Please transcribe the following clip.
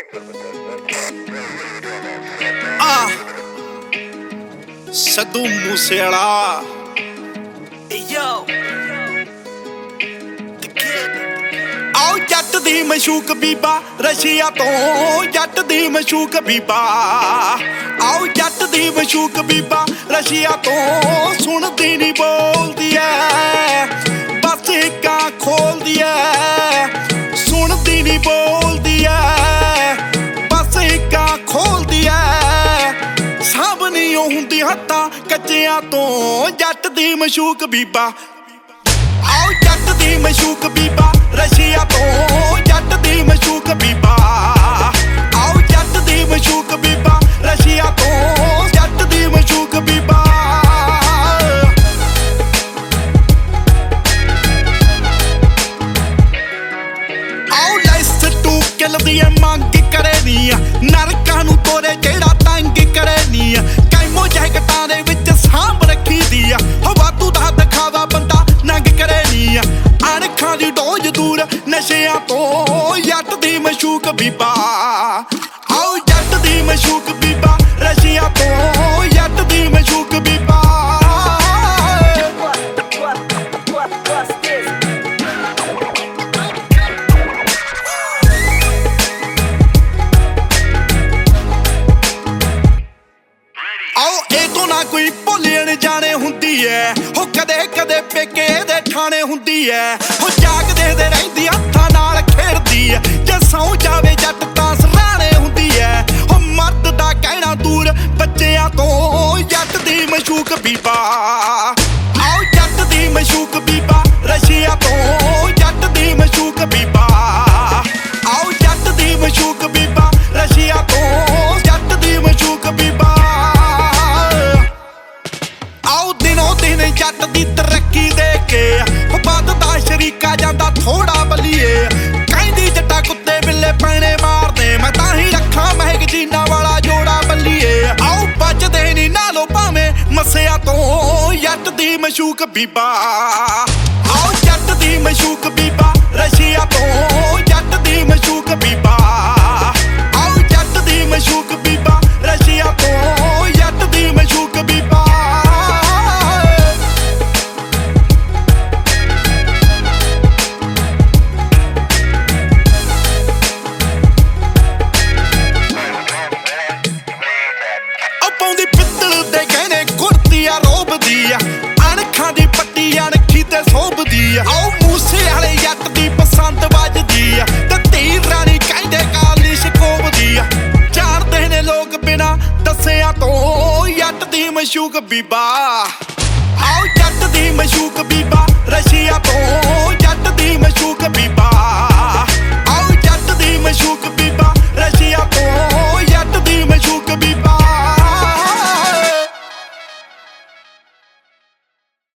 ਸਿੱਧੂ ਮੂਸੇਵਾਲਾ ਆਓ ਜੱਟ ਦੀ ਮਸ਼ੂਕ ਬੀਬਾ ਰਸ਼ੀਆ ਤੋਂ ਜੱਟ ਦੀ ਮਸ਼ੂਕ ਬੀਬਾ ਆਓ ਜੱਟ ਦੀ ਮਸ਼ੂਕ ਬੀਬਾ ਰਸ਼ੀਆ ਤੋਂ ਸੁਣਦੀ ਨਹੀਂ ਬੋਲਦੀ ਐ ਬਸ ਇੱਕਾਂ ਖੋਲਦੀ ਐ ਸੁਣਦੀ ਨਹੀਂ ਬੋਲਦੀ ਐ ਬਸ ਇੱਕਾਂ ਖੋਲਦੀ ਐ ਸਾਂਭਣੀ ਉਹ ਹੁੰਦੀ ਹੱਥਾਂ ਕੱਚਿਆਂ ਤੋਂ ਜੱਟ ਦੀ ਮਸ਼ੂਕ ਬੀਬਾ ਆਓ ਜੱਟ ਦੀ ਮਸ਼ੂਕ ਬੀਬਾ ਰਸ਼ੀਆ ਤੋਂ ਜੱਟ ਦੀ ਮਸ਼ੂਕ ਬੀਬਾ ਆਓ ਜੱਟ ਦੀ ਮਸ਼ੂਕ ਬੀਬਾ ਰਸ਼ੀਆ ਤੋਂ ਜੱਟ ਦੀ ਮਸ਼ੂਕ ਬੀਬਾ ਆਓ ਲੈਸ ਟੂ ਕਿਲ ਦੀ ਮੰਗ ਕਰੇ ਨੀ ਨਰਕਾਂ ਨੂੰ ਤੋਰੇ ਜਿਹੜਾ ਤੰਗ ਕਰੇ ਨੀ ਕੈਮੋ ਜੈਕਟਾਂ ਦੇ ਵਿੱਚ ਸਾਂਭ ਰੱਖੀ ਦੀ ਹਵਾ ਤੂੰ ਦਾ ਦਿਖਾਵਾ ਬੰਦਾ ਨੰਗ ਕਰੇ ਨੀ ਅਣਖਾਂ ਦੀ ਡੋਜ ਦੂਰ ਨਸ਼ਿਆਂ ਤੋਂ ਜੱਟ ਦੀ ਮਸ਼ੂਕ ਬੀਬਾ ਆਓ ਜੱਟ ਦੀ ਮਸ਼ੂਕ ਬੀਬਾ ਰਸ਼ੀਆ ਤੋਂ ਜੱਟ ਦੀ ਮਸ਼ੂਕ ਬੀਬਾ ਆਓ ਇਹ ਤੋਂ ਨਾ ਕੋਈ ਭੁੱਲਣ ਜਾਣੇ ਹੁੰਦੀ ਐ ਹੋ ਕਦੇ ਕਦੇ ਪੇਕੇ ਦੇ ਠਾਣੇ ਹੁੰਦੀ ਐ ਹੋ ਜਾਗਦੇ ਦੇ ਰਹਿੰਦੀ ਹੱਥਾਂ ਨਾਲ ਖੇਡਦੀ ਐ ਜੇ ਸੌ ਜਾਵੇ ਜੱਟ ਤਾਂ ਸਰਾਣੇ ਹੁੰਦੀ ਐ ਹੋ ਮਰਦ ਦਾ ਕਹਿਣਾ ਦੂਰ ਬੱਚਿਆਂ ਤੋਂ ਜੱਟ ਦੀ ਮਸ਼ੂਕ ਬੀਬਾ ਆਓ ਜੱਟ ਦੀ ਮਸ਼ੂਕ ਬੀਬਾ ਰਸ਼ੀਆ ਤੋਂ ਜੱਟ ਦੀ ਮਸ਼ੂਕ ਬੀਬਾ ਆਓ ਜੱਟ ਦੀ ਮਸ਼ੂਕ ਬੀਬਾ ਰਸ਼ੀਆ ਤੋਂ ਜੱਟ ਦੀ ਮਸ਼ੂਕ ਬੀਬਾ ਆਓ ਦਿਨੋਂ ਦਿਨ ਜੱਟ ਦੀ ਤਰੱਕੀ ਦੇ ਕੇ ਵੱਧਦਾ ਸ਼ਰੀਕਾ ਜਾਂਦਾ ਥੋੜਾ ਬਲੀਏ ਕਹਿੰਦੀ ਜੱਟਾ ਕੁੱਤੇ ਬਿੱਲੇ ਪੈਣੇ ਮਾਰਦੇ ਮੈਂ ਤਾਂ ਹੀ ਰੱਖਾਂ ਮਹਿਕ ਜੀਨਾ ਵਾਲਾ ਜੋੜਾ ਬੱਲੀਏ ਆਓ ਬਚਦੇ ਨੀ ਨਾਲੋਂ ਭਾਵੇਂ ਮੱਸਿਆ ਤੋਂ ਜੱਟ ਦੀ ਮਸ਼ੂਕ ਬੀਬਾ ਆਓ ਜੱਟ ਦੀ ਮਸ਼ੂਕ ਬੀਬਾ ਰਸ਼ੀਆ ਤੋਂ ਜੱਟ ਦੀ ਮਸ਼ੂਕ ਬੀਬਾ ਆਓ ਜੱਟ ਦੀ ਮਸ਼ੂਕ ਬੀਬਾ ਰਸ਼ੀਆ ਤੋਂ ਜੱਟ ਦੀ ਮਸ਼ੂਕ ਬੀਬਾ ਪਾਉਂਦੀ ਪਿੱਤਲ ਦੇ ਗਹਿਣੇ ਕੁੜਤੀ ਆ ਰੋਬਦੀ ਆ ਅਣਖਾਂ ਦੀ ਪੱਟੀ ਅਣਖੀ ਤੇ ਸੋਭਦੀ ਆ ਆਓ ਮੂਸੇ ਵਾਲੇ ਜੱਟ ਦੀ ਪਸੰਦ ਵੱਜਦੀ ਆ ਤੇ ਧੀ ਰਾਣੀ ਕਹਿੰਦੇ ਕਾਲੀ ਸ਼ਕੋਬਦੀ ਆ ਜਾਣਦੇ ਨੇ ਲੋਕ ਬਿਨਾ ਦੱਸਿਆਂ ਤੋਂ ਜੱਟ ਦੀ ਮਸ਼ੂਕ ਬੀਬਾ ਆਓ ਜੱਟ ਦੀ ਮਸ਼ੂਕ ਬੀਬਾ ਰਸ਼ੀਆ ਤੋਂ